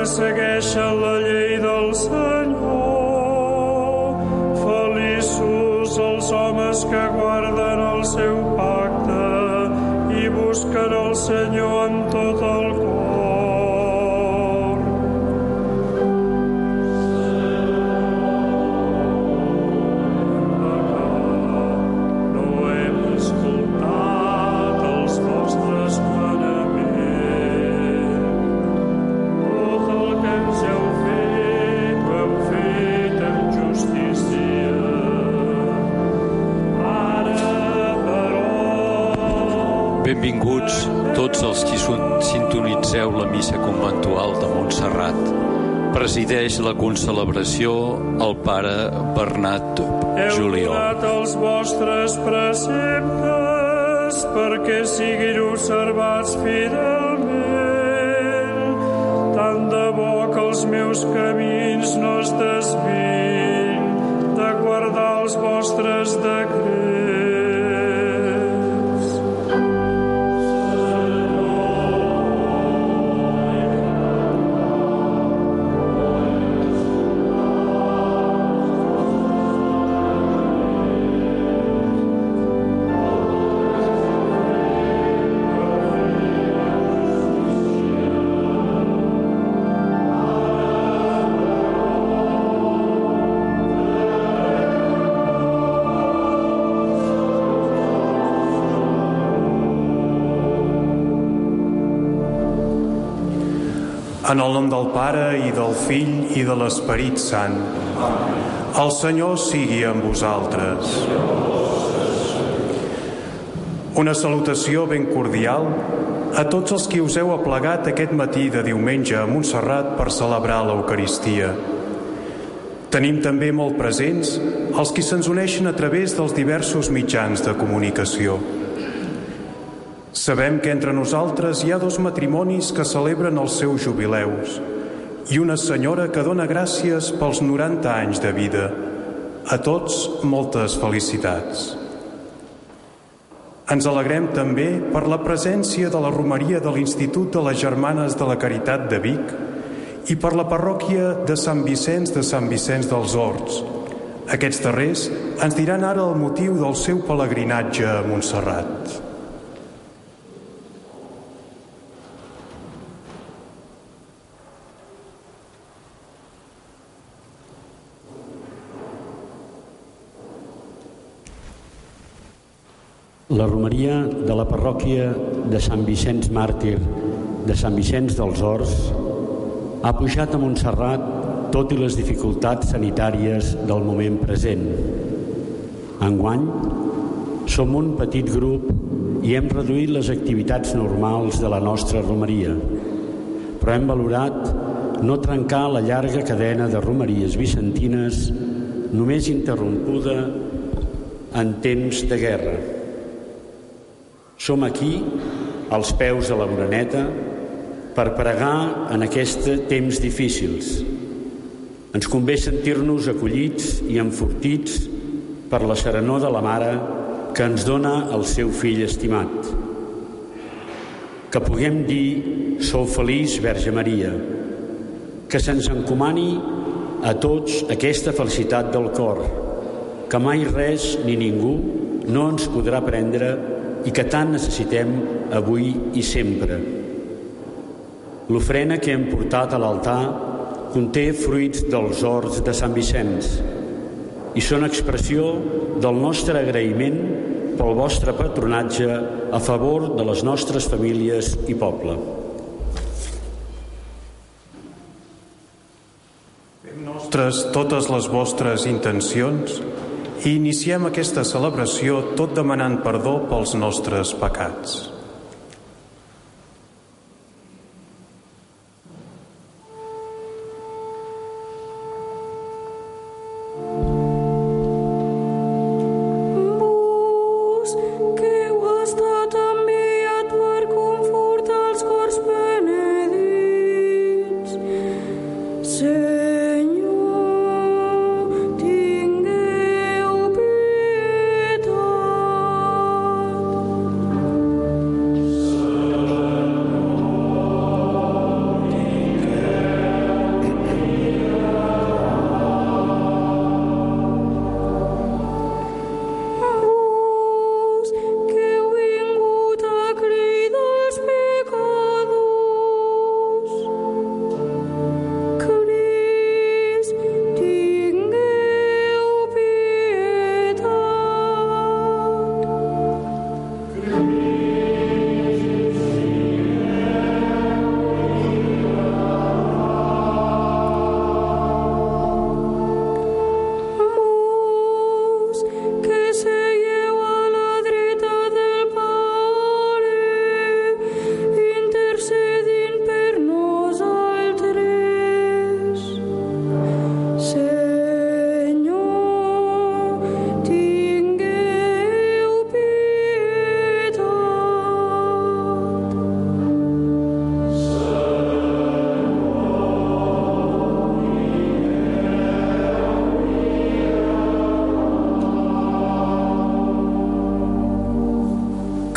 segueixen la llei del Senyor. Feliços els homes que guarden el seu pacte i busquen el Senyor amb tot el cor. Benvinguts tots els qui sintonitzeu la missa conventual de Montserrat. Presideix la concelebració el pare Bernat Juliol. Heu donat els vostres preceptes perquè siguin observats fidelment. Tant de bo que els meus camins no es desviïn de guardar els vostres decrets. En el nom del Pare, i del Fill, i de l'Esperit Sant. El Senyor sigui amb vosaltres. Una salutació ben cordial a tots els qui us heu aplegat aquest matí de diumenge a Montserrat per celebrar l'Eucaristia. Tenim també molt presents els qui se'ns uneixen a través dels diversos mitjans de comunicació. Sabem que entre nosaltres hi ha 2 matrimonis que celebren els seus jubileus i una senyora que dona gràcies pels 90 anys de vida. A tots, moltes felicitats. Ens alegrem també per la presència de la romeria de l'Institut de les Germanes de la Caritat de Vic i per la parròquia de Sant Vicenç dels Horts. Aquests darrers ens diran ara el motiu del seu pelegrinatge a Montserrat. La romeria de la parròquia de Sant Vicenç Màrtir de Sant Vicenç dels Horts ha pujat a Montserrat tot i les dificultats sanitàries del moment present. Enguany, som un petit grup i hem reduït les activitats normals de la nostra romeria, però hem valorat no trencar la llarga cadena de romeries vicentines només interrompuda en temps de guerra. Som aquí, als peus de la Moreneta, per pregar en aquests temps difícils. Ens convé sentir-nos acollits i enfortits per la serenor de la Mare que ens dona el seu fill estimat. Que puguem dir, sou feliç, Verge Maria, que se'ns encomani a tots aquesta felicitat del cor, que mai res ni ningú no ens podrà prendre i que tant necessitem avui i sempre. L'ofrena que hem portat a l'altar conté fruits dels horts de Sant Vicenç i són expressió del nostre agraïment pel vostre patronatge a favor de les nostres famílies i poble. Fem nostres totes les vostres intencions i iniciem aquesta celebració tot demanant perdó pels nostres pecats.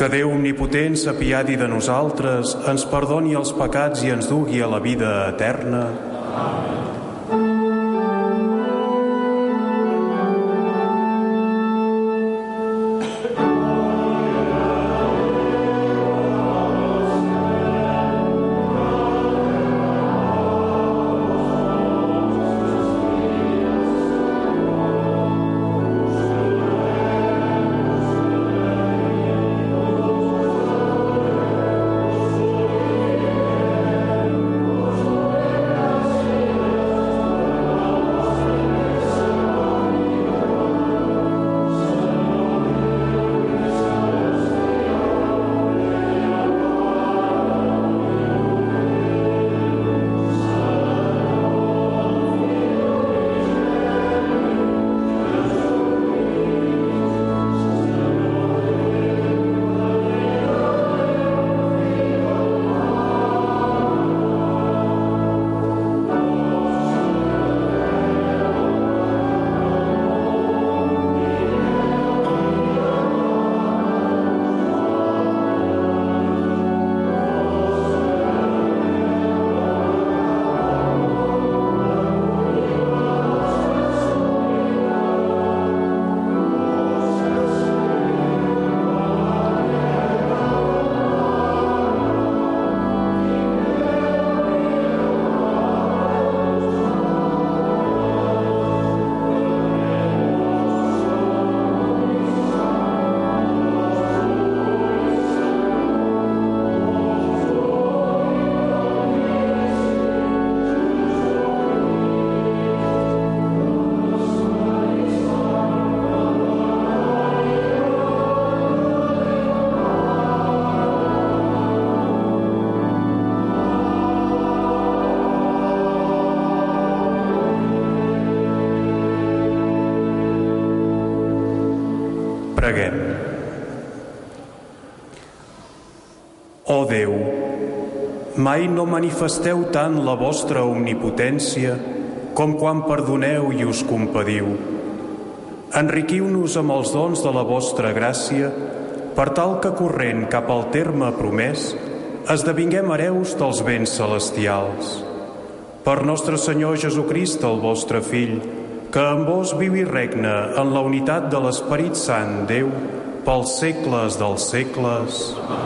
Que Déu omnipotent s'apiadi de nosaltres, ens perdoni els pecats i ens dugui a la vida eterna. Amén. Preguem. Ó Déu, mai no manifesteu tant la vostra omnipotència com quan perdoneu i us compadiu. Enriquiu-nos amb els dons de la vostra gràcia, per tal que corrent cap al terme promès, esdevinguem hereus dels béns celestials. Per nostre Senyor Jesucrist, el vostre Fill, que amb vos viu i regna en la unitat de l'Esperit Sant, Déu, pels segles dels segles.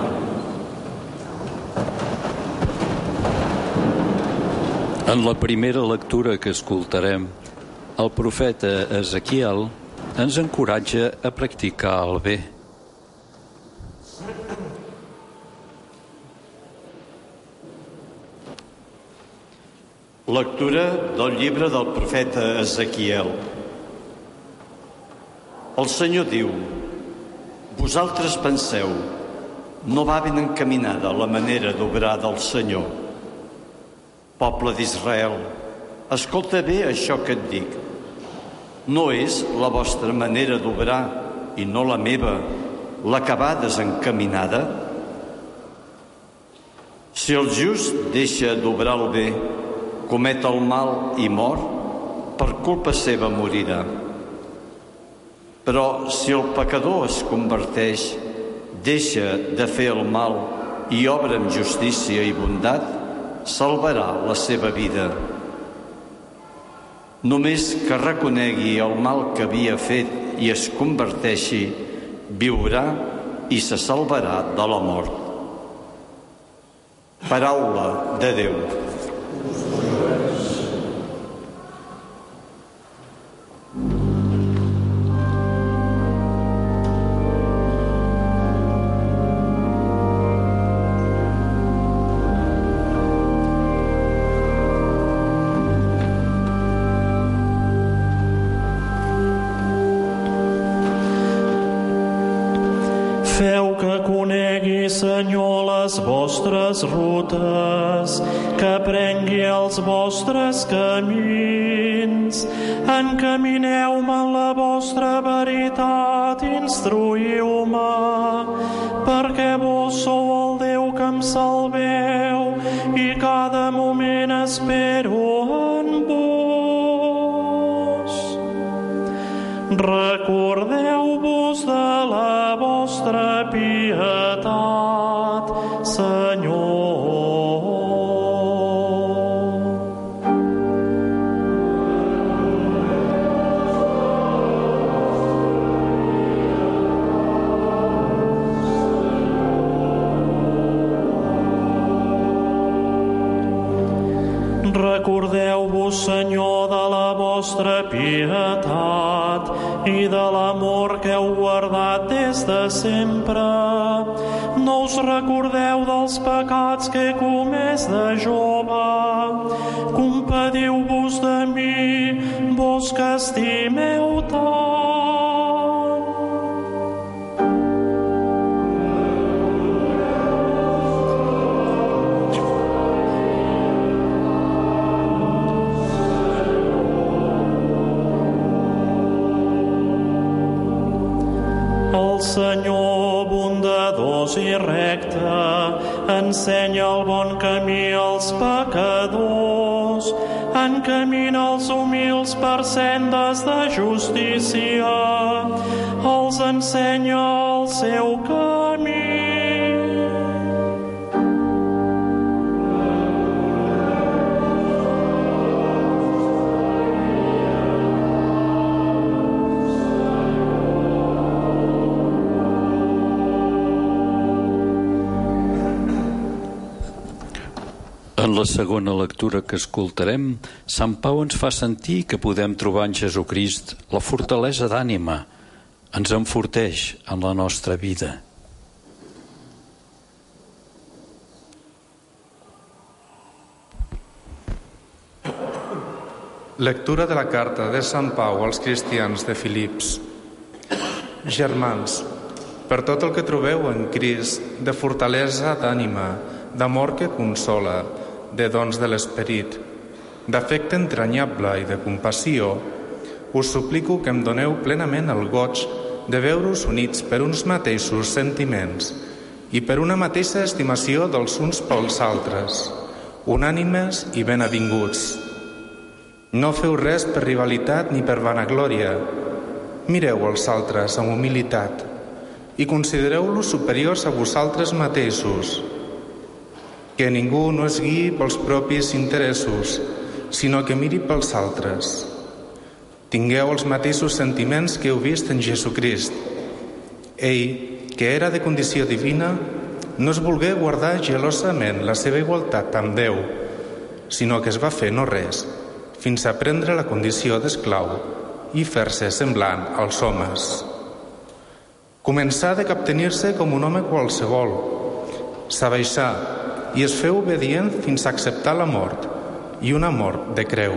En la primera lectura que escoltarem, el profeta Ezequiel ens encoratja a practicar el bé. Lectura del llibre del profeta Ezequiel. El Senyor diu: vosaltres penseu, no va ben encaminada la manera d'obrar del Senyor. Poble d'Israel, escolta bé això que et dic. No és la vostra manera d'obrar, i no la meva, la que va desencaminada? Si el just deixa d'obrar el bé, comet el mal i mor, per culpa seva morirà. Però si el pecador es converteix, deixa de fer el mal i obra amb justícia i bondat, salvarà la seva vida. Només que reconegui el mal que havia fet i es converteixi, viurà i se salvarà de la mort. Paraula de Déu. Feu que conegui, Senyor, les vostres rutes, que prengui els vostres camins. Encamineu-me en la vostra veritat, instruïu-me, perquè vos sou el Déu que em salveu i cada moment espero en vos. Recordeu-vos de la vostra pietat. Recordeu-vos, Senyor, de la vostra pietat i de l'amor que heu guardat des de sempre. No us recordeu dels pecats que he comès de jove. Compadiu-vos de mi, vos que estimeu tant. El Senyor, bondadós i recte, ensenya el bon camí als pecadors, encamina els humils per sendes de justícia, els ensenya el seu camí. En la segona lectura que escoltarem, Sant Pau ens fa sentir que podem trobar en Jesucrist la fortalesa d'ànima, ens enforteix en la nostra vida. Lectura de la carta de Sant Pau als cristians de Filips. Germans, per tot el que trobeu en Crist, de fortalesa d'ànima, d'amor que consola, de dons de l'esperit, d'afecte entranyable i de compassió, us suplico que em doneu plenament el goig de veure-us units per uns mateixos sentiments i per una mateixa estimació dels uns pels altres, unànimes i benavinguts. No feu res per rivalitat ni per vanaglòria. Mireu els altres amb humilitat i considereu-los superiors a vosaltres mateixos. Que ningú no es guiï pels propis interessos, sinó que miri pels altres. Tingueu els mateixos sentiments que heu vist en Jesucrist. Ell, que era de condició divina, no es volgué guardar gelosament la seva igualtat amb Déu, sinó que es va fer no res, fins a prendre la condició d'esclau i fer-se semblant als homes. Començà de captenir-se com un home qualsevol, s'abaixà i es feu obedient fins a acceptar la mort, i una mort de creu.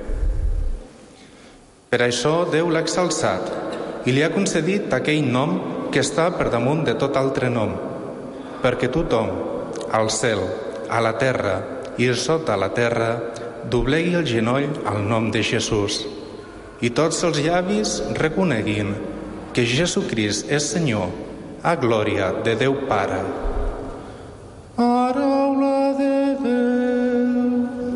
Per això Déu l'ha exalçat i li ha concedit aquell nom que està per damunt de tot altre nom, perquè tothom, al cel, a la terra i sota la terra, doblegui el genoll al nom de Jesús, i tots els llavis reconeguin que Jesucrist és Senyor, a glòria de Déu Pare. Paraula de Déu.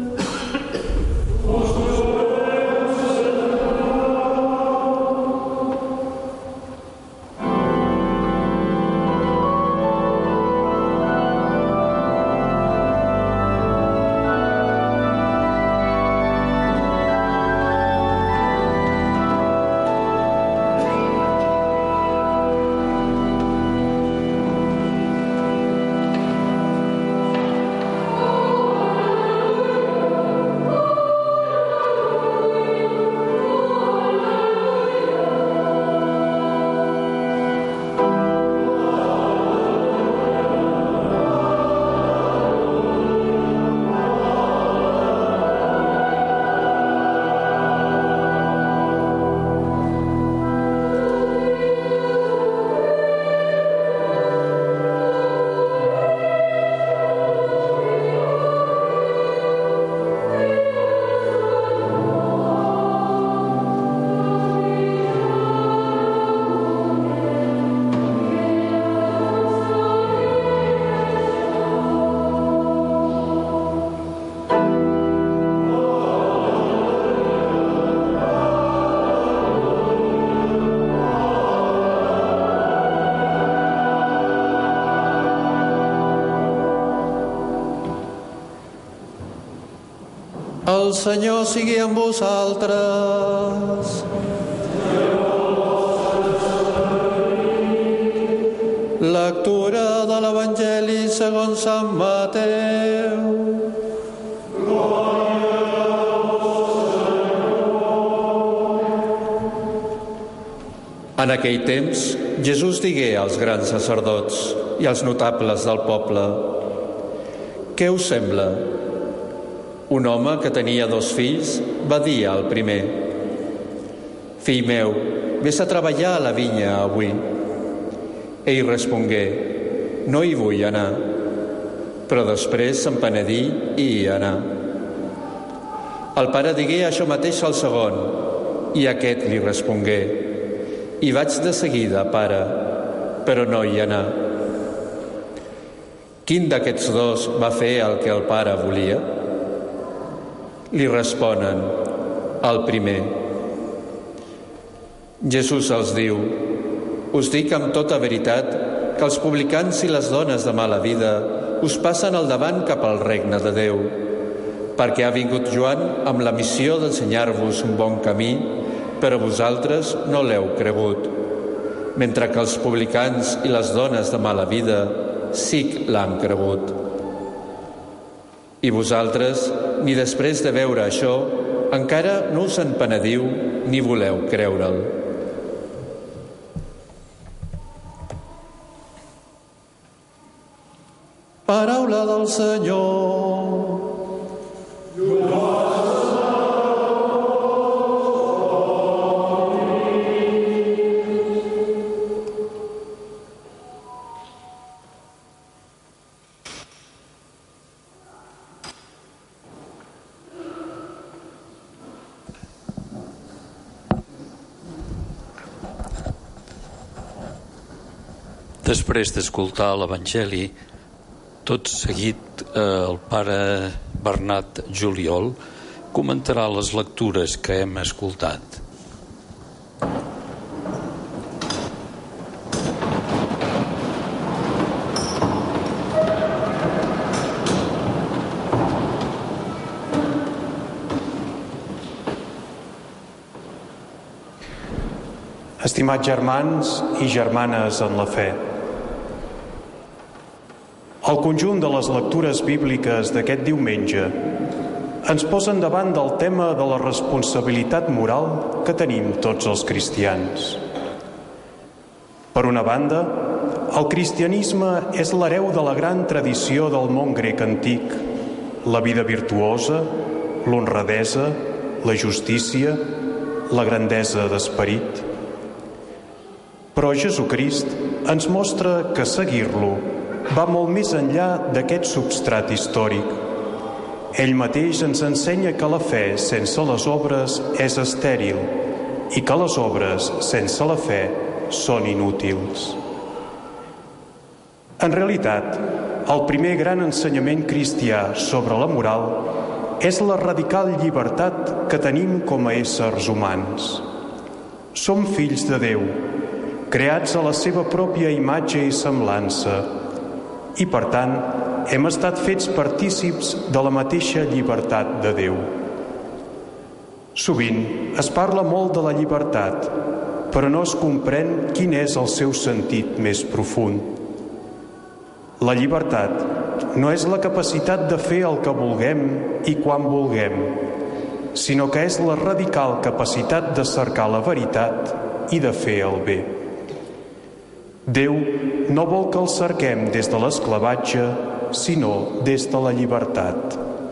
El Senyor sigui amb vosaltres. Lectura de l'Evangeli segons Sant Mateu. Glòria En aquell temps, Jesús digué als grans sacerdots i als notables del poble: «Què us sembla? Un home que tenia 2 fills va dir al primer: «Fill meu, vés a treballar a la vinya avui». Ell respongué: «No hi vull anar». Però després se'n penedí i hi anà. El pare digué això mateix al segon, i aquest li respongué: «Hi vaig de seguida, pare», però no hi anà. Quin d'aquests 2 va fer el que el pare volia? Li responen: el primer. Jesús els diu: «Us dic amb tota veritat que els publicans i les dones de mala vida us passen al davant cap al regne de Déu, perquè ha vingut Joan amb la missió d'ensenyar-vos un bon camí, però vosaltres no l'heu cregut, mentre que els publicans i les dones de mala vida sí que l'han cregut. I vosaltres, ni després de veure això, encara no us en penediu ni voleu creure'l». Paraula del Senyor. Després d'escoltar l'Evangeli, tot seguit el pare Bernat Juliol comentarà les lectures que hem escoltat. Estimats germans i germanes en la fe, el conjunt de les lectures bíbliques d'aquest diumenge ens posen davant del tema de la responsabilitat moral que tenim tots els cristians. Per una banda, el cristianisme és l'hereu de la gran tradició del món grec antic, la vida virtuosa, l'honradesa, la justícia, la grandesa d'esperit. Però Jesucrist ens mostra que seguir-lo va molt més enllà d'aquest substrat històric. Ell mateix ens ensenya que la fe sense les obres és estèril i que les obres sense la fe són inútils. En realitat, el primer gran ensenyament cristià sobre la moral és la radical llibertat que tenim com a éssers humans. Som fills de Déu, creats a la seva pròpia imatge i semblança, i per tant hem estat fets partícips de la mateixa llibertat de Déu. Sovint es parla molt de la llibertat, però no es comprèn quin és el seu sentit més profund. La llibertat no és la capacitat de fer el que vulguem i quan vulguem, sinó que és la radical capacitat de cercar la veritat i de fer el bé. Déu no vol que el cerquem des de l'esclavatge, sinó des de la llibertat.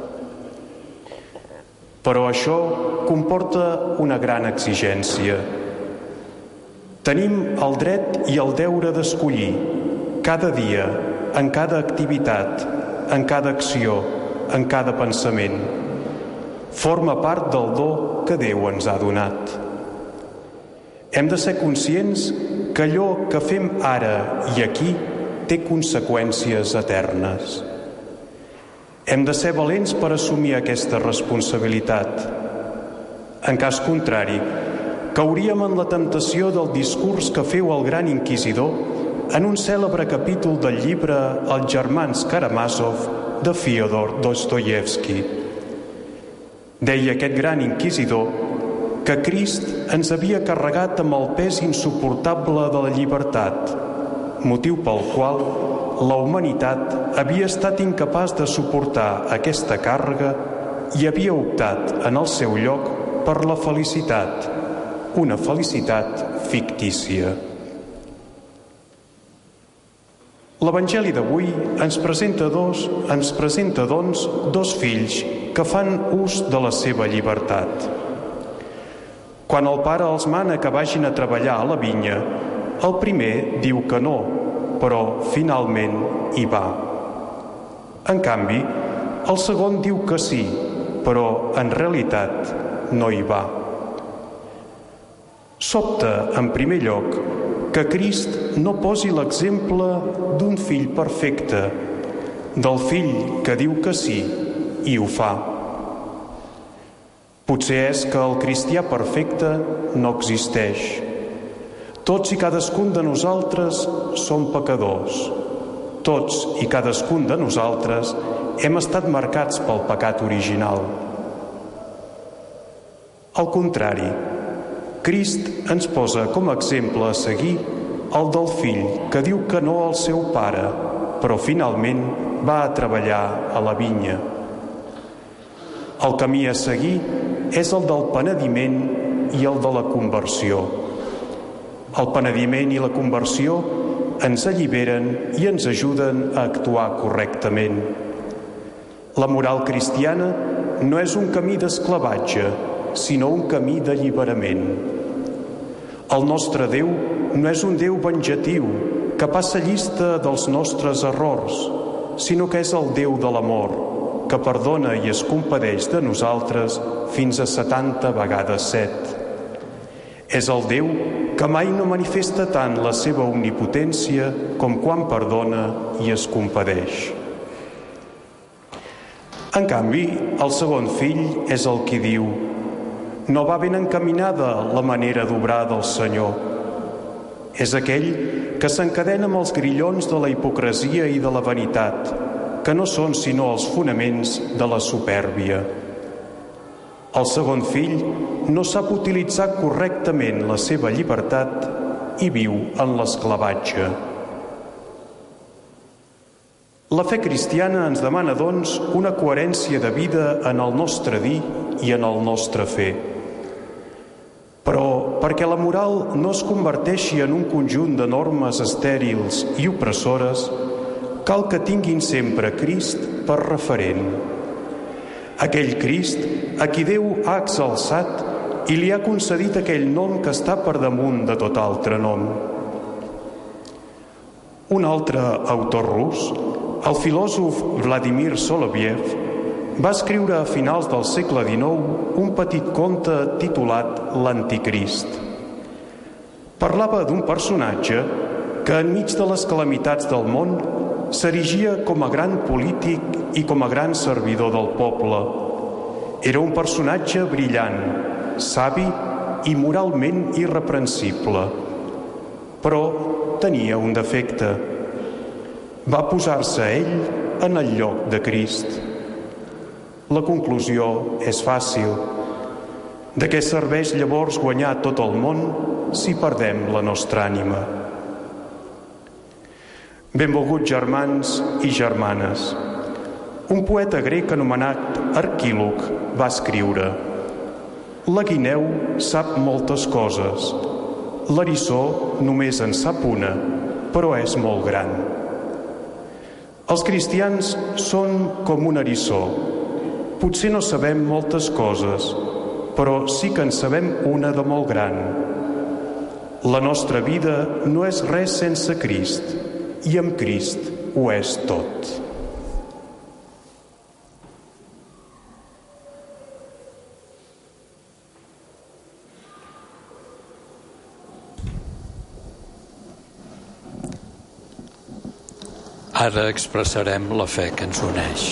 Però això comporta una gran exigència. Tenim el dret i el deure d'escollir, cada dia, en cada activitat, en cada acció, en cada pensament. Forma part del do que Déu ens ha donat. Hem de ser conscients que allò que fem ara i aquí té conseqüències eternes. Hem de ser valents per assumir aquesta responsabilitat. En cas contrari, cauríem en la temptació del discurs que feu el gran inquisidor en un cèlebre capítol del llibre Els germans Karamazov de Fyodor Dostoievski. Deia aquest gran inquisidor que Crist ens havia carregat amb el pes insuportable de la llibertat, motiu pel qual la humanitat havia estat incapaç de suportar aquesta càrrega i havia optat en el seu lloc per la felicitat, una felicitat fictícia. L'Evangeli d'avui ens presenta, doncs, dos fills que fan ús de la seva llibertat. Quan el pare els mana que vagin a treballar a la vinya, el primer diu que no, però finalment hi va. En canvi, el segon diu que sí, però en realitat no hi va. Sobta, en primer lloc, que Crist no posi l'exemple d'un fill perfecte, del fill que diu que sí i ho fa. Potser és que el cristià perfecte no existeix. Tots i cadascun de nosaltres som pecadors. Tots i cadascun de nosaltres hem estat marcats pel pecat original. Al contrari, Crist ens posa com a exemple a seguir el del fill que diu que no al seu pare, però finalment va a treballar a la vinya. El camí a seguir és el del penediment i el de la conversió. El penediment i la conversió ens alliberen i ens ajuden a actuar correctament. La moral cristiana no és un camí d'esclavatge, sinó un camí d'alliberament. El nostre Déu no és un Déu venjatiu que passa llista dels nostres errors, sinó que és el Déu de l'amor, que perdona i es compadeix de nosaltres fins a 70 vegades 7. És el Déu que mai no manifesta tant la seva omnipotència com quan perdona i es compadeix. En canvi, el segon fill és el qui diu: no va ben encaminada la manera d'obrar del Senyor. És aquell que s'encadena amb els grillons de la hipocresia i de la vanitat, que no són sinó els fonaments de la supèrbia. El segon fill no sap utilitzar correctament la seva llibertat i viu en l'esclavatge. La fe cristiana ens demana, doncs, una coherència de vida en el nostre dir i en el nostre fer. Però perquè la moral no es converteixi en un conjunt de normes estèrils i opressores, cal que tinguin sempre Crist per referent. Aquell Crist a qui Déu ha exalçat i li ha concedit aquell nom que està per damunt de tot altre nom. Un altre autor rus, el filòsof Vladimir Soloviev, va escriure a finals del segle XIX un petit conte titulat L'Anticrist. Parlava d'un personatge que enmig de les calamitats del món s'erigia com a gran polític i com a gran servidor del poble. Era un personatge brillant, savi i moralment irreprensible. Però tenia un defecte. Va posar-se ell en el lloc de Crist. La conclusió és fàcil. De què serveix llavors guanyar tot el món si perdem la nostra ànima? Benvolguts germans i germanes, un poeta grec anomenat Arquíloc va escriure: la guineu sap moltes coses, l'eriçó només en sap una, però és molt gran. Els cristians són com un eriçó. Potser no sabem moltes coses, però sí que en sabem una de molt gran. La nostra vida no és res sense Crist, i amb Crist ho és tot. Ara expressarem la fe que ens uneix.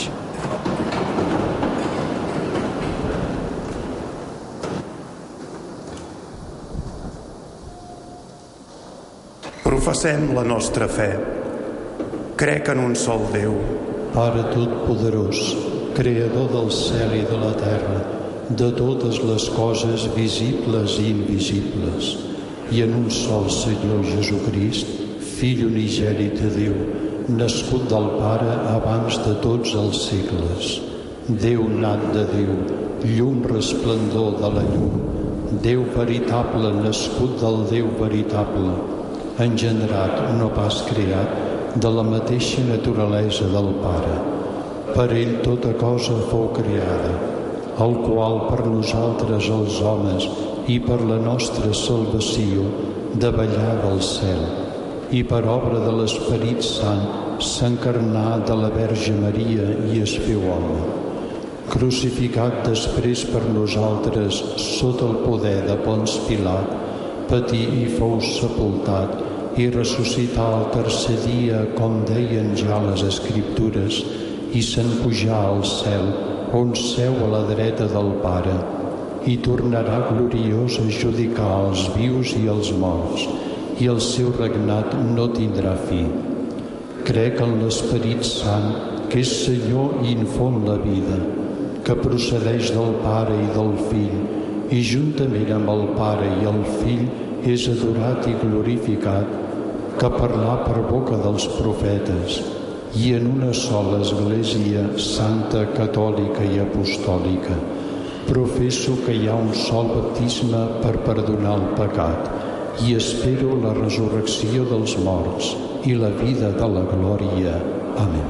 Professem la nostra fe. Crec en un sol Déu, Pare Totpoderós, Creador del cel i de la terra, de totes les coses visibles i invisibles, i en un sol Senyor Jesucrist, Fill unigènit de Déu, nascut del Pare abans de tots els segles, Déu nat de Déu, llum resplendor de la llum, Déu veritable, nascut del Déu veritable, engendrat, no pas creat, de la mateixa naturalesa del Pare. Per ell tota cosa fou creada, el qual per nosaltres els homes i per la nostra salvació davallà del cel, i per obra de l'Esperit Sant s'encarnà de la Verge Maria i es féu home. Crucificat després per nosaltres sota el poder de Ponç Pilat, patí i fou sepultat i ressuscità el tercer dia, com deien ja les Escriptures, i se'n pujà al cel, on seu a la dreta del Pare, i tornarà gloriós a judicar els vius i els morts, i el seu regnat no tindrà fi. Crec en l'Esperit Sant, que és Senyor i infon la vida, que procedeix del Pare i del Fill, i juntament amb el Pare i el Fill és adorat i glorificat, que parlà per boca dels profetes, i en una sola Església santa, catòlica i apostòlica. Professo que hi ha un sol baptisme per perdonar el pecat, i espero la resurrecció dels morts i la vida de la glòria. Amén.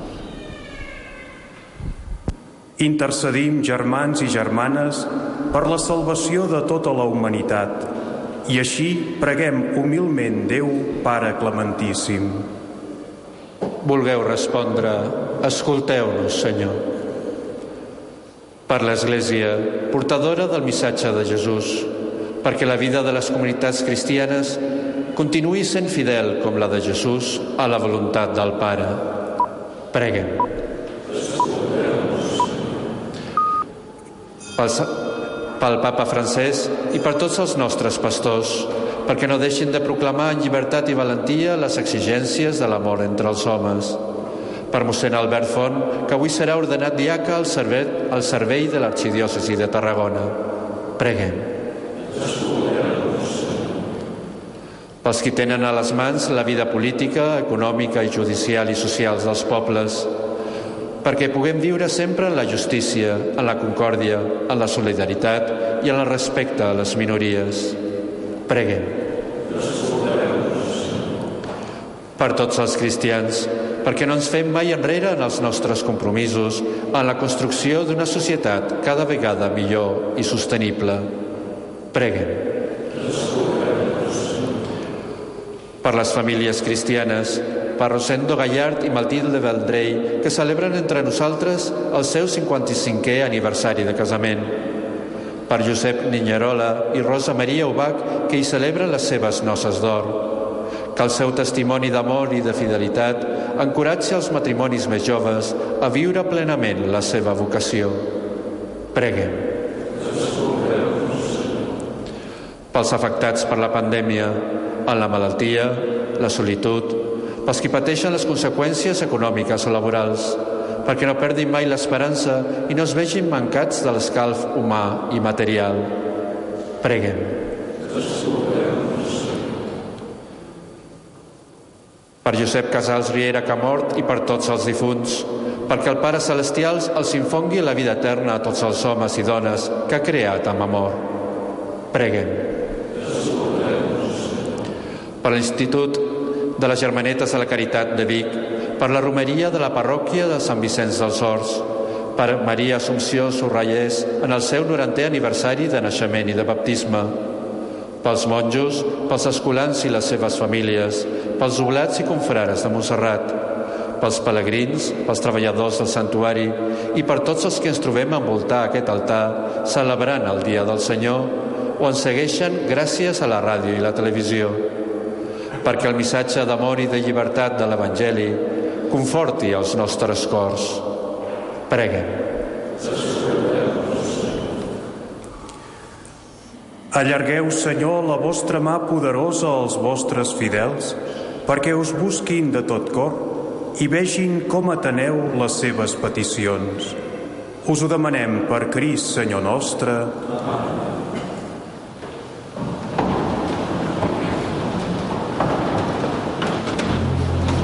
Intercedim, germans i germanes, per la salvació de tota la humanitat, i així preguem humilment Déu, Pare Clementíssim. Vulgueu respondre, escolteu-nos, Senyor. Per l'Església, portadora del missatge de Jesús, perquè la vida de les comunitats cristianes continuï sent fidel com la de Jesús a la voluntat del Pare. Preguem. Pel Papa Francesc i per tots els nostres pastors, perquè no deixin de proclamar en llibertat i valentia les exigències de l'amor entre els homes. Per mossèn Albert Font, que avui serà ordenat diaca al servei de l'Arxidiòcesi de Tarragona. Preguem. Pels qui tenen a les mans la vida política, econòmica i judicial i social dels pobles, perquè puguem viure sempre en la justícia, en la concòrdia, en la solidaritat i en el respecte a les minories. Preguem. Per tots els cristians, perquè no ens fem mai enrere en els nostres compromisos en la construcció d'una societat cada vegada millor i sostenible. Preguem. Per les famílies cristianes, per Rosendo Gallard i Matilde Vendrell, que celebren entre nosaltres el seu 55è aniversari de casament. Per Josep Niñerola i Rosa Maria Ubach, que hi celebren les seves noces d'or. Que el seu testimoni d'amor i de fidelitat encoratgi els matrimonis més joves a viure plenament la seva vocació. Preguem. Pels afectats per la pandèmia, en la malaltia, la solitud, pels qui pateixen les conseqüències econòmiques o laborals, perquè no perdin mai l'esperança i no es vegin mancats de l'escalf humà i material. Preguem. Per Josep Casals Riera, que ha mort, i per tots els difunts, perquè el Pare Celestial els infongui la vida eterna a tots els homes i dones que ha creat amb amor. Preguem. Per l'Institut de les Germanetes de la Caritat de Vic, per la romeria de la parròquia de Sant Vicenç dels Horts, per Maria Assumpció Sorrayés en el seu 90è aniversari de naixement i de baptisme, pels monjos, pels escolans i les seves famílies, pels oblats i confrares de Montserrat, pels pelegrins, pels treballadors del santuari i per tots els que ens trobem a envoltar aquest altar celebrant el Dia del Senyor o ens segueixen gràcies a la ràdio i la televisió, perquè el missatge d'amor i de llibertat de l'Evangeli conforti els nostres cors. Preguem. Allargueu, Senyor, la vostra mà poderosa als vostres fidels, perquè us busquin de tot cor i vegin com ateneu les seves peticions. Us ho demanem per Crist, Senyor nostre.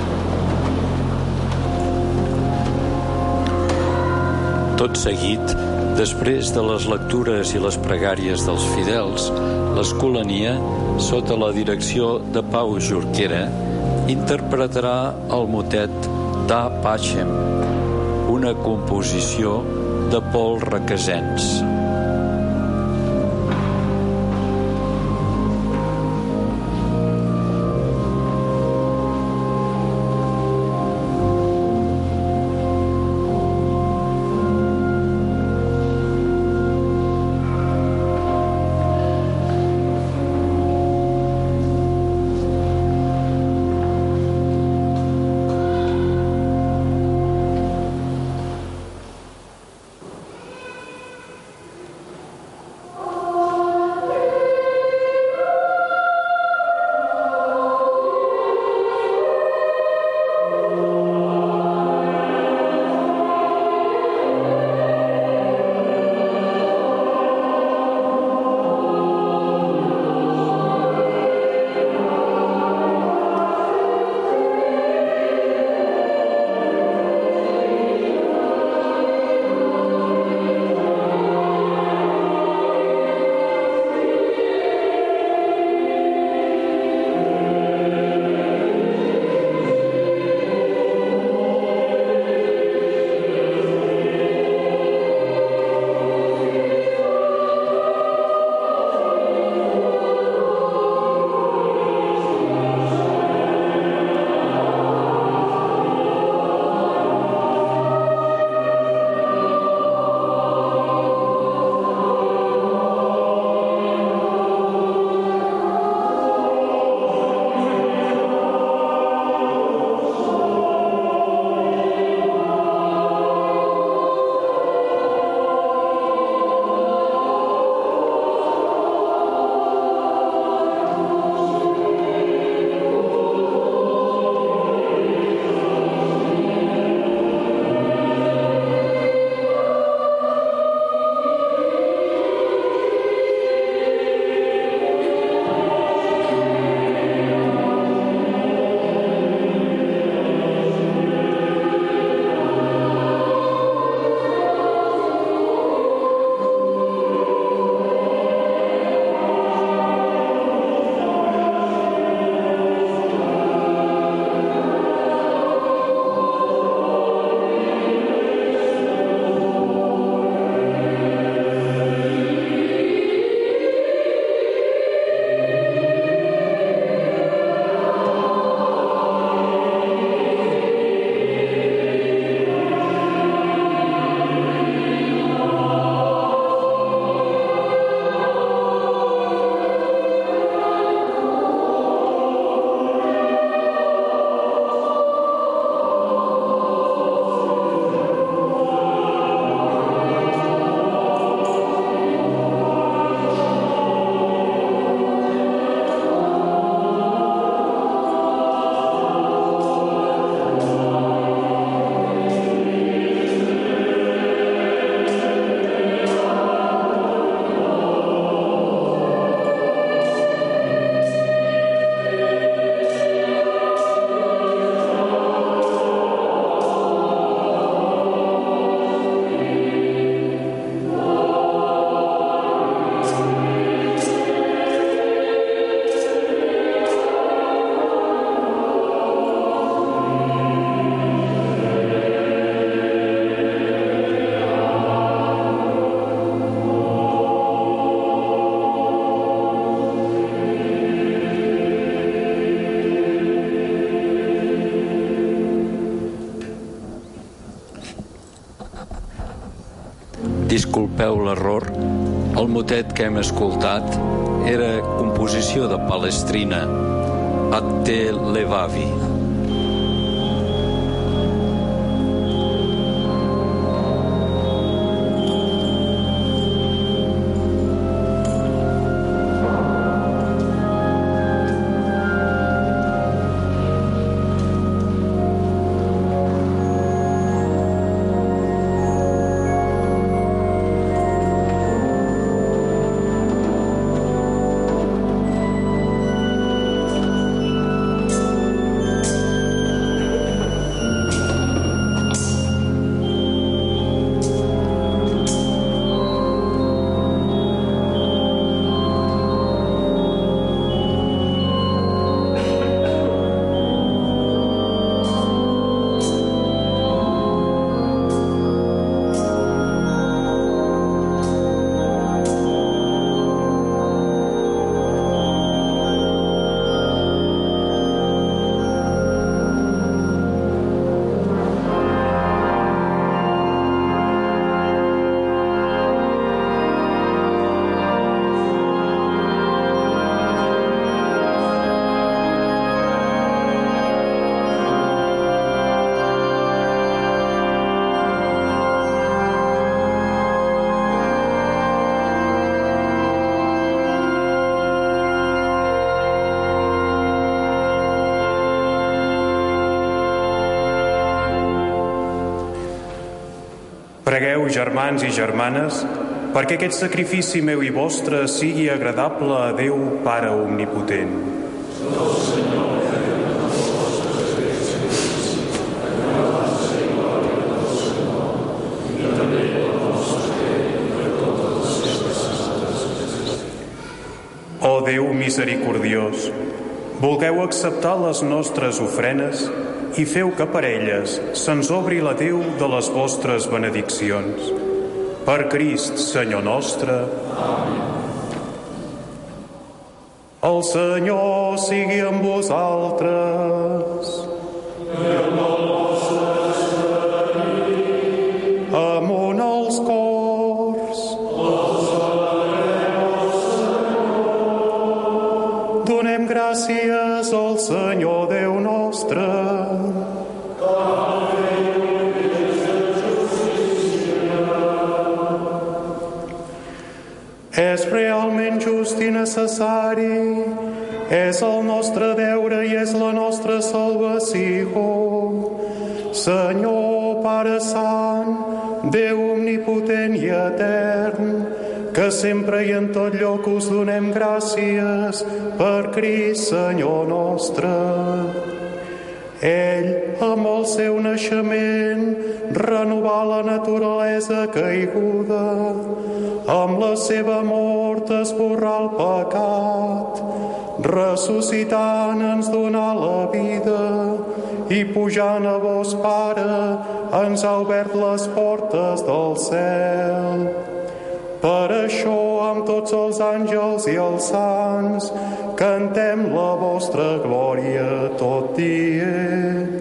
Tot seguit, Després de les lectures i les pregàries dels fidels, l'Escolania, sota la direcció de Pau Jorquera, interpretarà el motet Da Pacem, una composició de Pol Requesens. Disculpeu l'error, el motet que hem escoltat era composició de Palestrina, Ad te levavi. Feu, germans i germanes, perquè aquest sacrifici meu i vostre sigui agradable a Déu Pare Omnipotent. Ó Déu misericordiós, vulgueu acceptar les nostres ofrenes i feu que per elles se'ns obri la Déu de les vostres benediccions. Per Crist, Senyor nostre. Amén. El Senyor sigui amb vosaltres. I amb el vostre esperit. Amunt els cors. Donem gràcies al Senyor Déu nostre. És realment just i necessari, és el nostre deure i és la nostra salvació. Senyor, Pare Sant, Déu omnipotent i etern, que sempre i en tot lloc us donem gràcies per Crist, Senyor nostre. Ell, amb el seu naixement, renovà la naturalesa caiguda, amb la seva mort esborrà el pecat, ressuscitant ens donà la vida i pujant a vos, Pare, ens ha obert les portes del cel. Per això, amb tots els àngels i els sants, cantem la vostra glòria tot dient.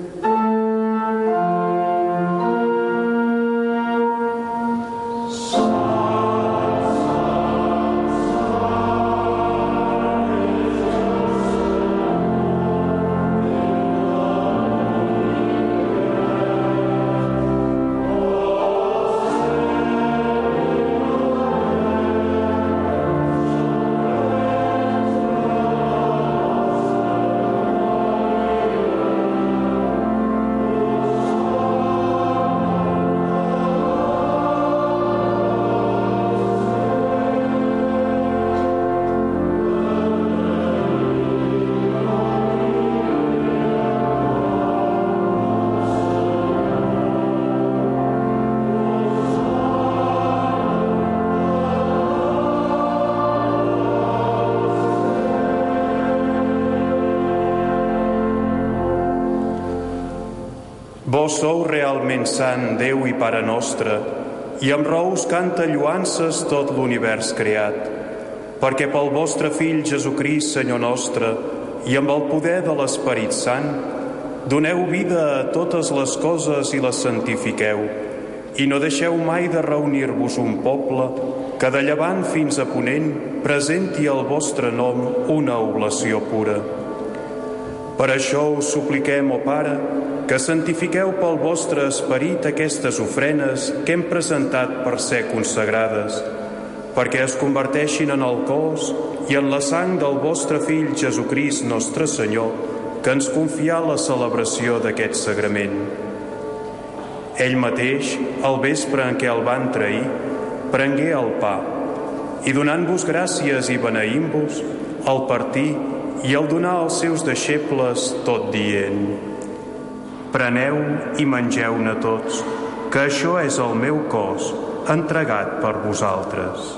Vos sou realment sant, Déu i Pare nostre, i amb raó us canta lloances tot l'univers creat, perquè pel vostre Fill Jesucrist, Senyor nostre, i amb el poder de l'Esperit Sant, doneu vida a totes les coses i les santifiqueu, i no deixeu mai de reunir-vos un poble que de llevant fins a ponent presenti al vostre nom una oblació pura. Per això us supliquem, ó Pare, que santifiqueu pel vostre esperit aquestes ofrenes que hem presentat per ser consagrades, perquè es converteixin en el cos i en la sang del vostre Fill Jesucrist nostre Senyor, que ens confià la celebració d'aquest sagrament. Ell mateix, al vespre en què el van trair, prengué el pa, i donant-vos gràcies i beneint-vos, el partí i el donar als seus deixebles tot dient: preneu i mengeu-ne tots, que això és el meu cos, entregat per vosaltres.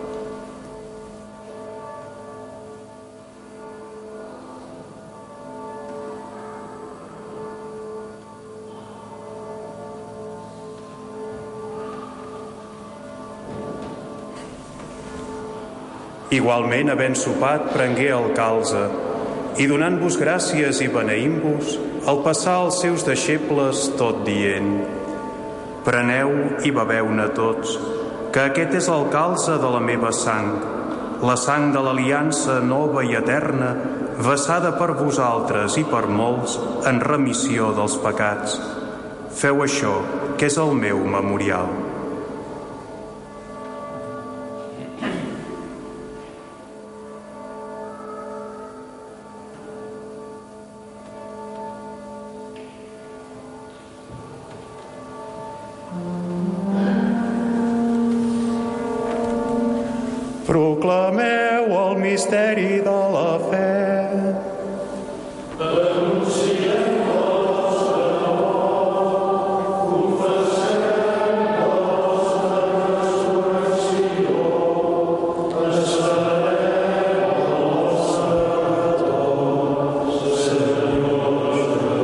Igualment, havent sopat, prengué el calze, i donant-vos gràcies i beneint-vos, el passà als seus deixebles tot dient: preneu i beveu-ne tots, que aquest és el calze de la meva sang, la sang de l'aliança nova i eterna, vessada per vosaltres i per molts en remissió dels pecats. Feu això, que és el meu memorial. Proclameu el misteri de la fe. Anunciem la vostra mort, confessem la vostra resurrecció, esperem el vostre retorn, Senyor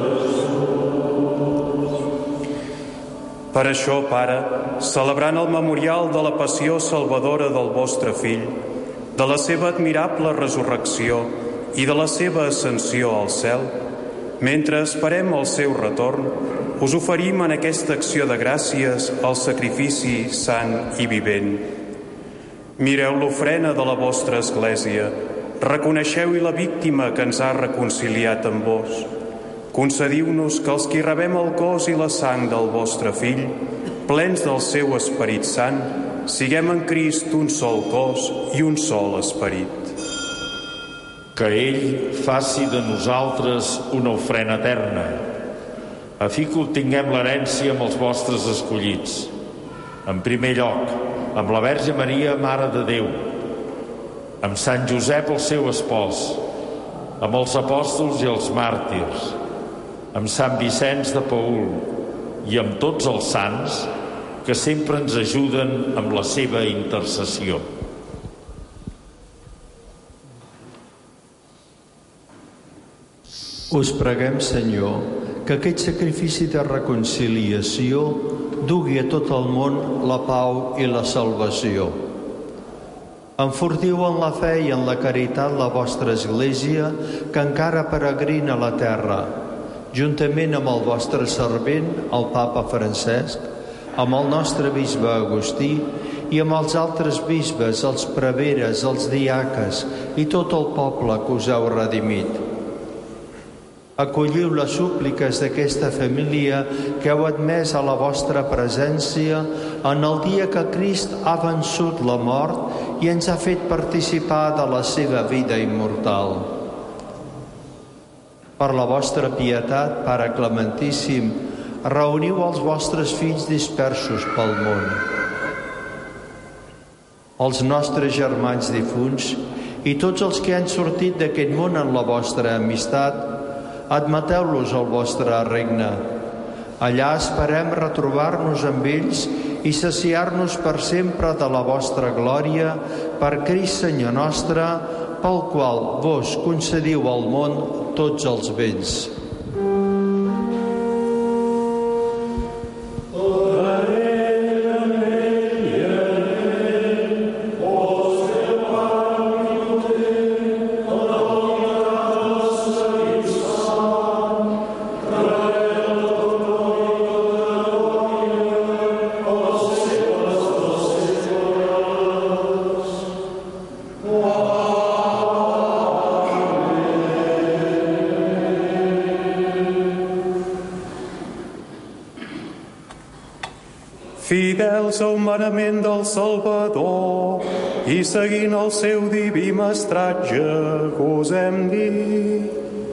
Jesús. Per això, Pare, celebrant el memorial de la passió salvadora del vostre Fill, de la seva admirable resurrecció i de la seva ascensió al cel, mentre esperem el seu retorn, us oferim en aquesta acció de gràcies el sacrifici sant i vivent. Mireu l'ofrena de la vostra Església, reconeixeu-hi la víctima que ens ha reconciliat amb vos. Concediu-nos que els qui rebem el cos i la sang del vostre Fill, plens del seu Esperit Sant, siguem en Crist un sol cos i un sol esperit. Que ell faci de nosaltres una ofrena eterna, a fi que obtinguem l'herència amb els vostres escollits. En primer lloc, amb la Verge Maria, Mare de Déu, amb Sant Josep, el seu espòs, amb els apòstols i els màrtirs, amb Sant Vicenç de Paül i amb tots els sants que sempre ens ajuden amb la seva intercessió. Us preguem, Senyor, que aquest sacrifici de reconciliació dugui a tot el món la pau i la salvació. Enfortiu en la fe i en la caritat la vostra Església, que encara peregrina a la terra, juntament amb el vostre servent, el Papa Francesc, amb el nostre bisbe Agustí i amb els altres bisbes, els preveres, els diaques i tot el poble que us heu redimit. Acolliu les súpliques d'aquesta família que heu admès a la vostra presència en el dia que Crist ha vençut la mort i ens ha fet participar de la seva vida immortal. Per la vostra pietat, Pare Clementíssim, reuniu els vostres fills dispersos pel món. Els nostres germans difunts i tots els que han sortit d'aquest món en la vostra amistat, admeteu-los al vostre regne. Allà esperem retrobar-nos amb ells i saciar-nos per sempre de la vostra glòria, per Crist Senyor nostre, pel qual vos concediu al món tots els béns. Fidels al manament del Salvador i seguint el seu diví mestratge, gosem dir: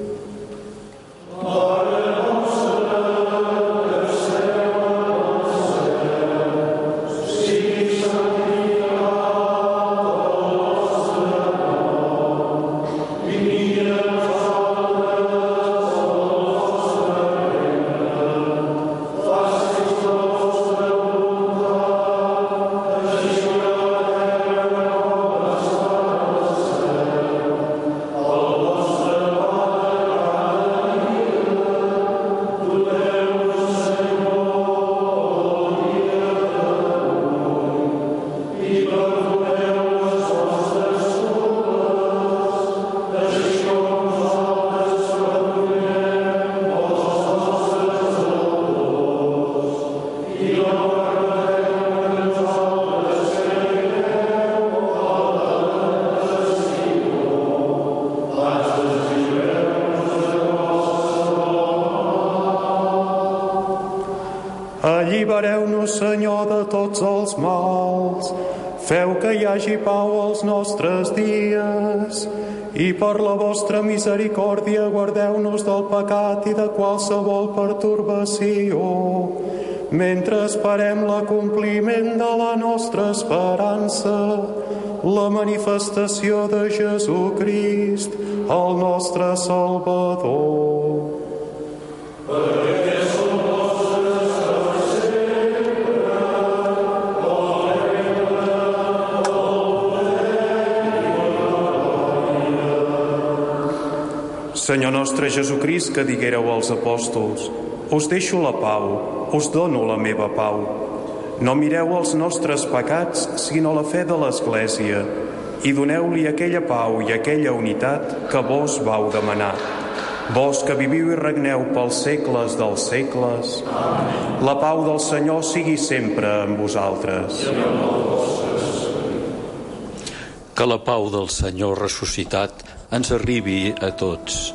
Allibereu-nos, Senyor, de tots els mals. Feu que hi hagi pau als nostres dies i per la vostra misericòrdia guardeu-nos del pecat i de qualsevol pertorbació, mentre esperem l'acompliment de la nostra esperança, la manifestació de Jesucrist, el nostre Salvador. Senyor nostre Jesucrist, que diguéreu als apòstols: us deixo la pau, us dono la meva pau. No mireu els nostres pecats, sinó la fe de l'Església, i doneu-li aquella pau i aquella unitat que vos vau demanar. Vos que viviu i regneu pels segles dels segles. Amén. La pau del Senyor sigui sempre amb vosaltres. Que la pau del Senyor ressuscitat ens arribi a tots.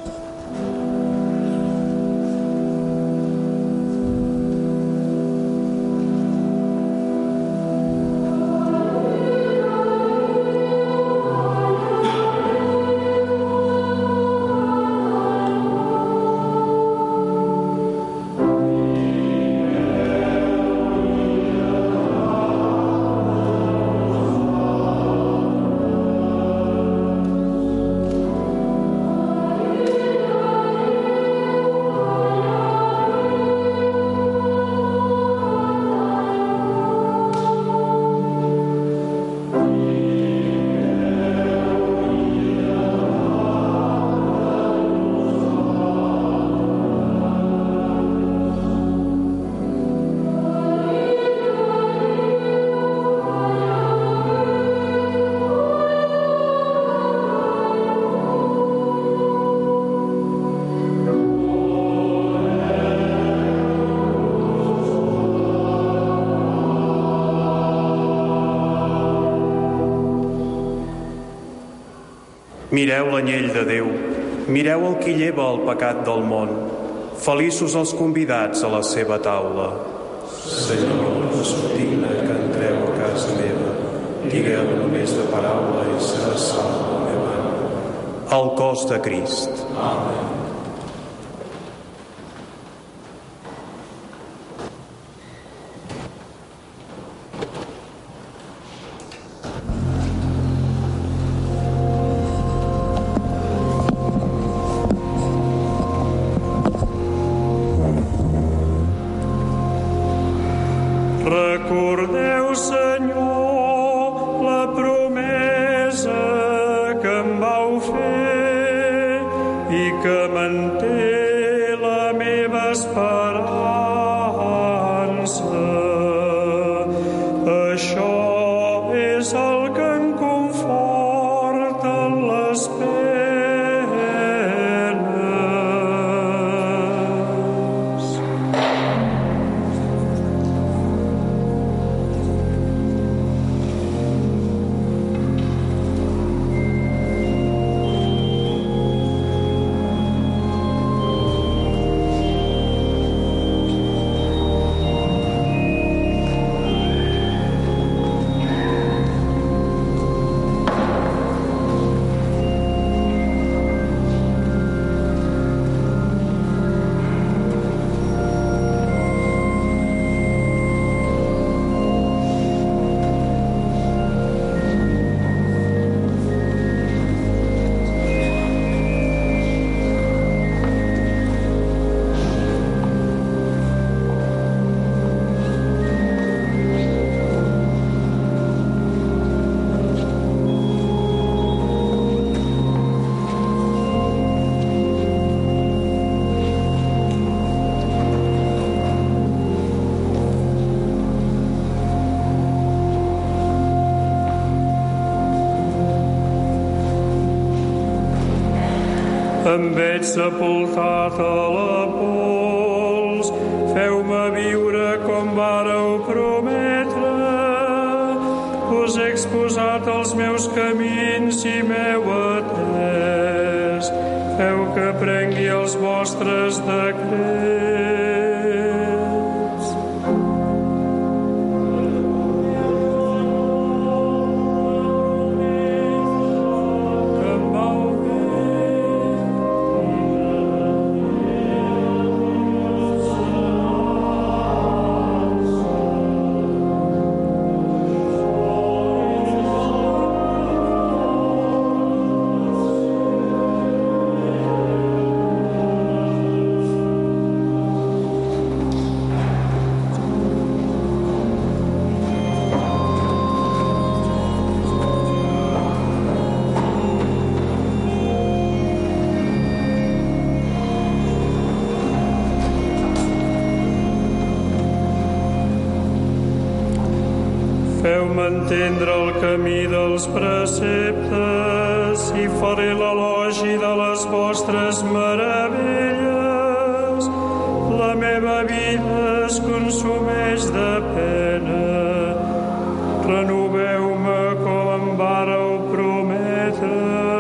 Mireu l'anyell de Déu, mireu el qui lleva el pecat del món. Feliços els convidats a la seva taula. Senyor, no sóc digne que entreu a casa meva. Digueu només de paraula i serà salva la meva ànima. El cos de Crist. Amén. Recordeu, Senyor, la promesa que em vau fer i que manté la meva esperança. Això és el que em conforta en les penes. Em veig sepultat a la pols, feu-me viure com vàreu prometre. Us he exposat els meus camins i m'heu atès. Feu que prengui els vostres decrets. entendre el camí dels preceptes i faré l'elogi de les vostres meravelles. La meva vida es consumeix de pena. Renoveu-me com em vàreu prometre.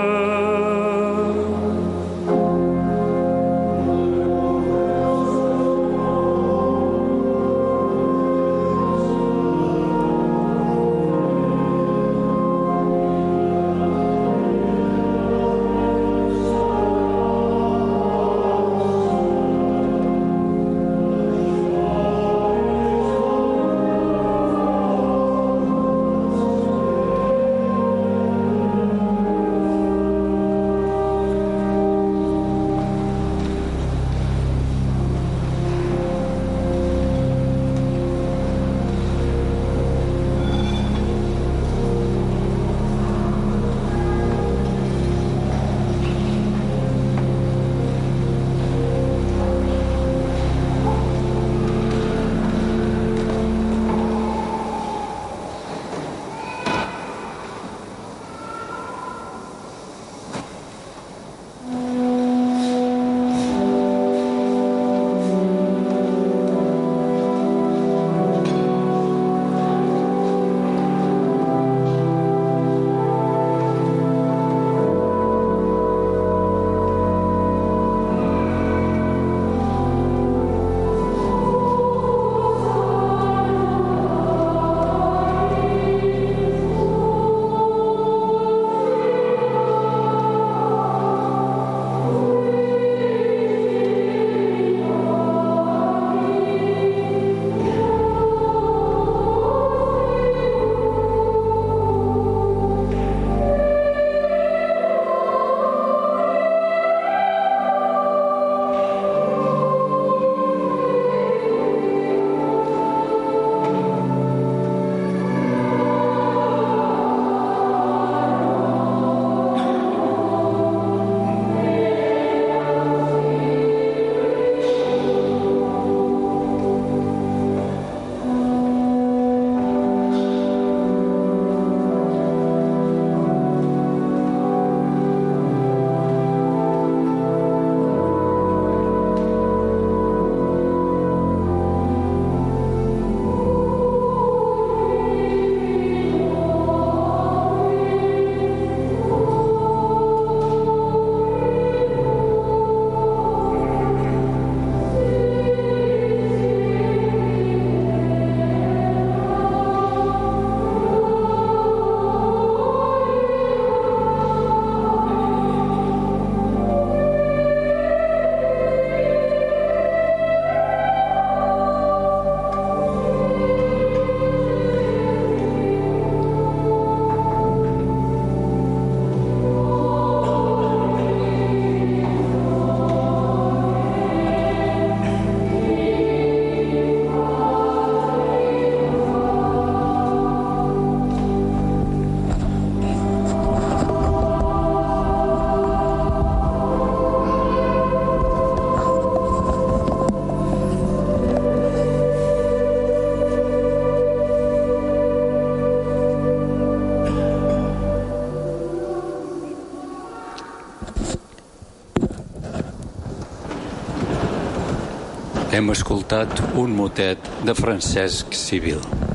Hem escoltat un motet de Francesc Civil.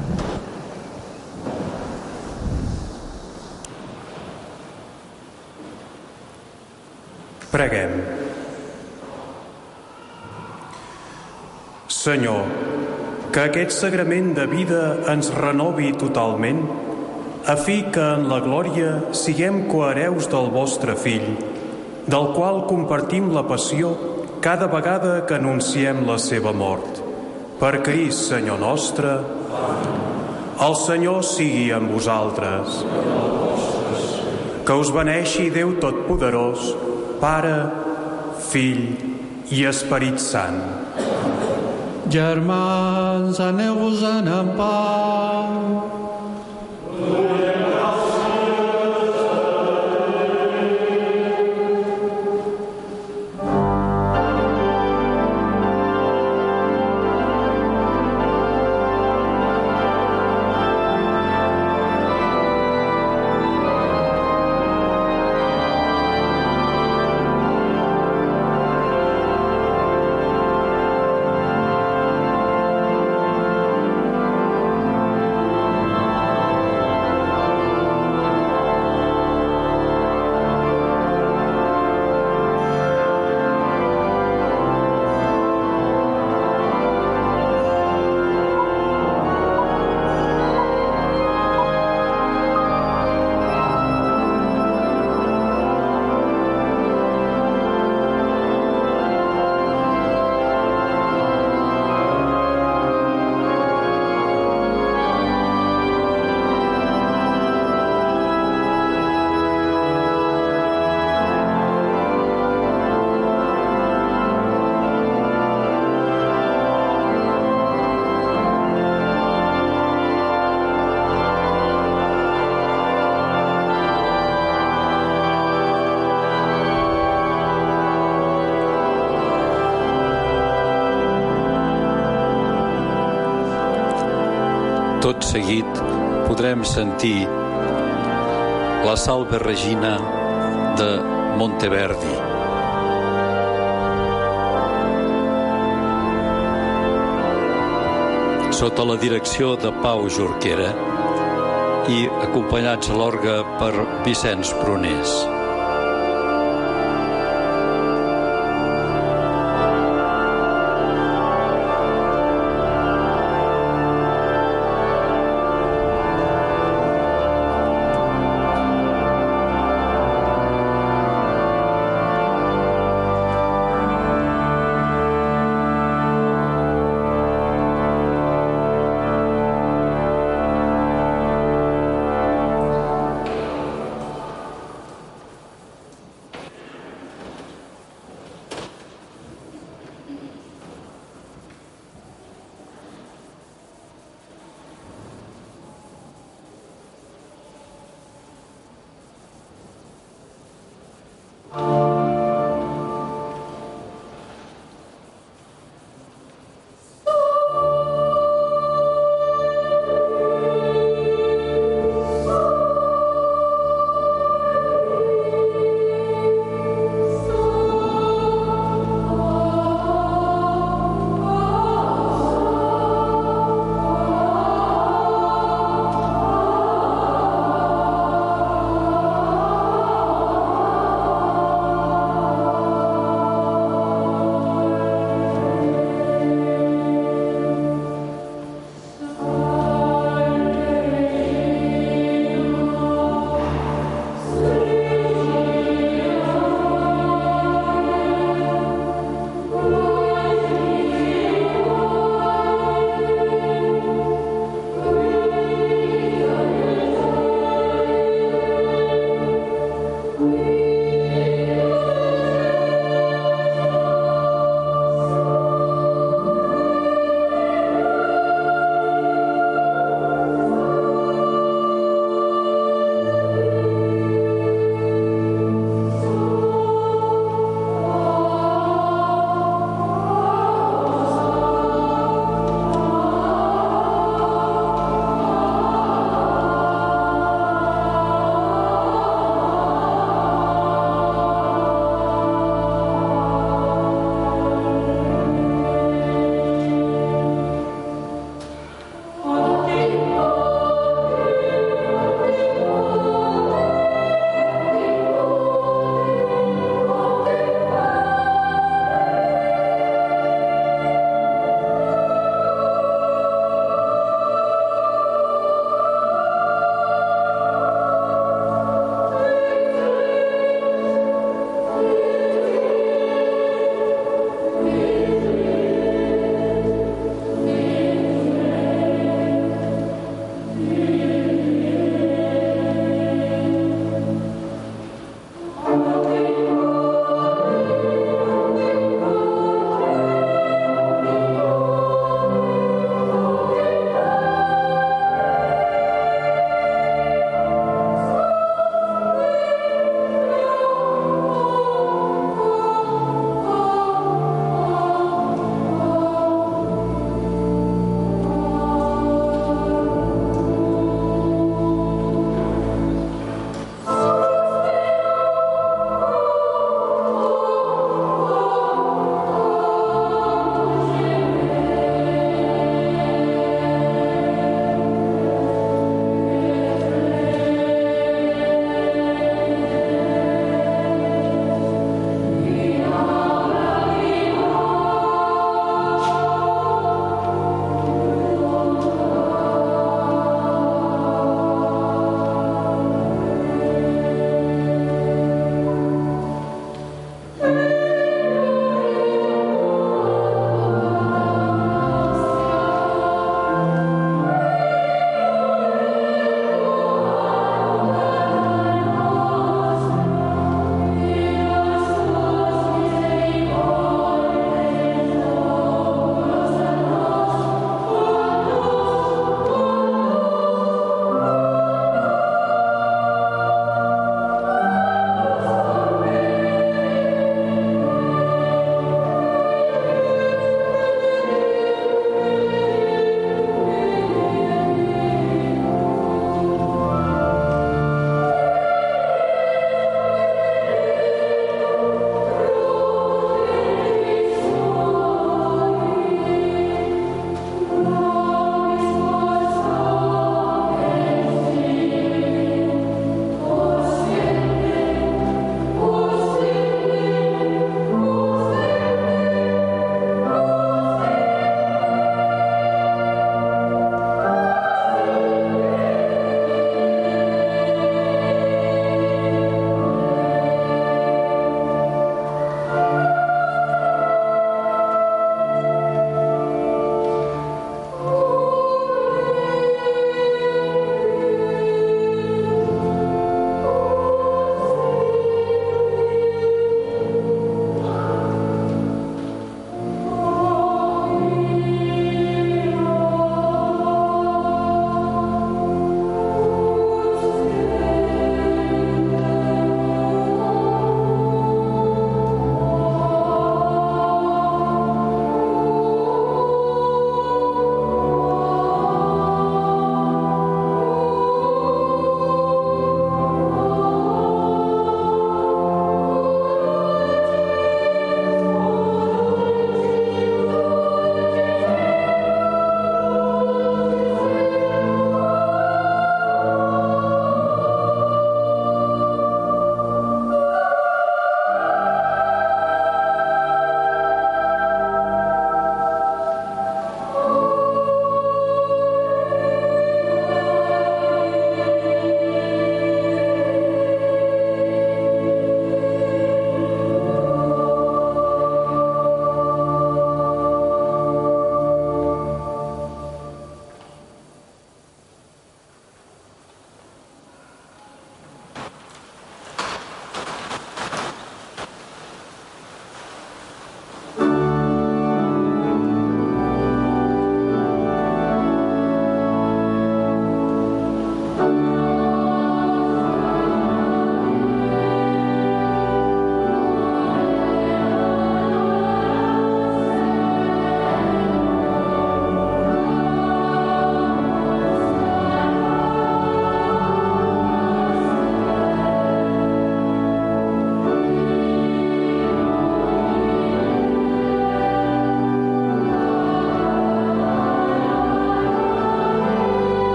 Preguem. Senyor, que aquest sagrament de vida ens renovi totalment, a fi que en la glòria siguem cohereus del vostre Fill, del qual compartim la passió cada vegada que anunciem la seva mort. Per Crist, Senyor nostre, el Senyor sigui amb vosaltres. Que us beneixi Déu Totpoderós, Pare, Fill i Esperit Sant. Germans, aneu-vos-en en pau. tot seguit podrem sentir la Salve Regina de Monteverdi. Sota la direcció de Pau Jorquera i acompanyats a l'orgue per Vicenç Prunés.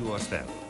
Ràdio Estel.